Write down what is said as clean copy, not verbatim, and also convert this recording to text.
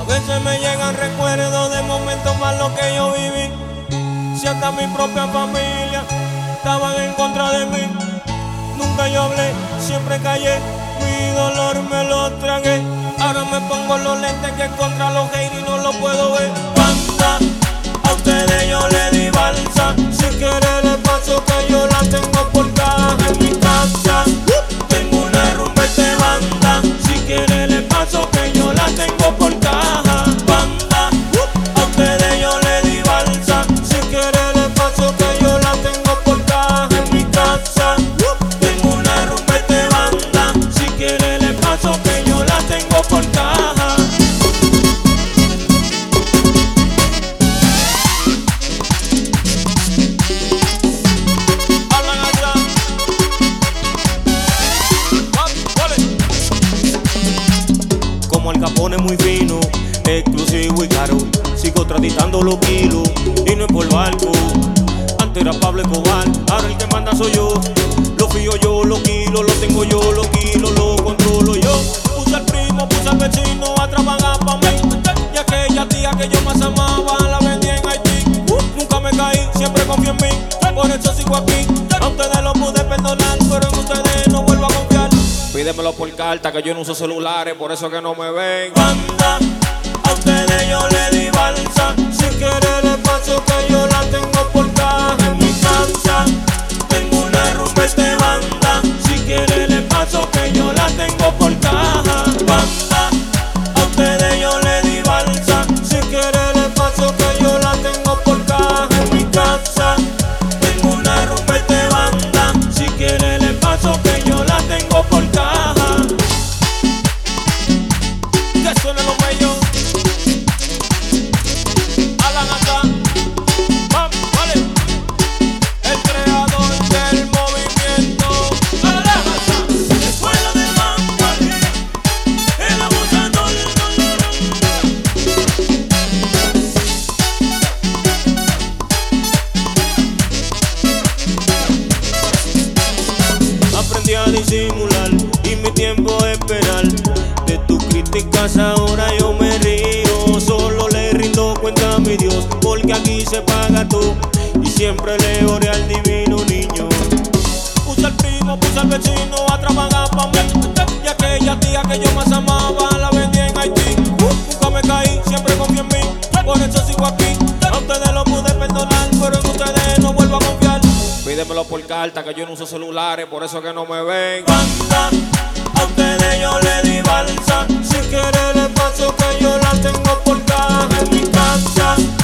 veces me llegan recuerdos de momentos malos que yo viví. Si hasta mi propia familia estaban en contra de mí, nunca yo hablé, siempre callé, mi dolor me lo tragué. Ahora me pongo los lentes que contra los haters no lo puedo ver. Banda, a ustedes yo le di balsa. Si quiere le paso que yo la tengo por caja en mi casa. Tengo una rumba de banda. Si quiere le paso que yo la tengo por caja. Banda, a ustedes yo le di balsa. Si quiere le paso que yo la tengo por caja en mi casa. Tengo una rumba de banda. Si quiere le paso que yo la tengo por caja. Como el Capone muy fino, exclusivo y caro, sigo traditando los kilos y no es por barco. Antes era Pablo Escobar, ahora el que manda soy yo. Lo fío yo, los kilos, lo tengo yo, los kilos, lo controlo yo. Puse al primo, puse al vecino a trabajar pa' mí. Y aquella tía que yo más amaba la vendí en Haití. Nunca me caí, siempre confié en mí, por eso sigo aquí. A ustedes lo pude perdonar, pero en ustedes no vuelvo a confiar. Pídemelo por carta que yo no uso celulares, por eso que no me ven. Banda, a ustedes yo le di balsa. Si quiere le paso que yo la tengo por caja en mi casa. Tengo una rumba de banda. Si quiere le paso que yo la tengo por caja. Banda, a ustedes yo le di balsa. Si quiere le paso que yo la tengo por caja en mi casa. Tengo una rumba de banda. Si quiere le paso que yo la tengo por caja. Que suena lo bello. Alan acá. Vale. El creador del movimiento. Alan acá. Escuela de Bambali. El abusador. Aprendí a disimular y mi tiempo es esperar. De tus críticas ahora yo me río. Solo le rindo cuenta a mi Dios, porque aquí se paga tú. Y siempre le oré al divino niño. Puse al primo, puse al vecino a trabajar pa' mí. Y aquella tía que yo más amaba la vendí en Haití. Nunca me caí, siempre confié en mí, por eso sigo aquí. A ustedes lo pude perdonar, pero en ustedes no vuelvo a confiar. Pídemelo por carta que yo no uso celulares, por eso que no me ven. Banda, a ustedes yo le di balsa. Si quiere le paso que yo la tengo por caja en mi casa.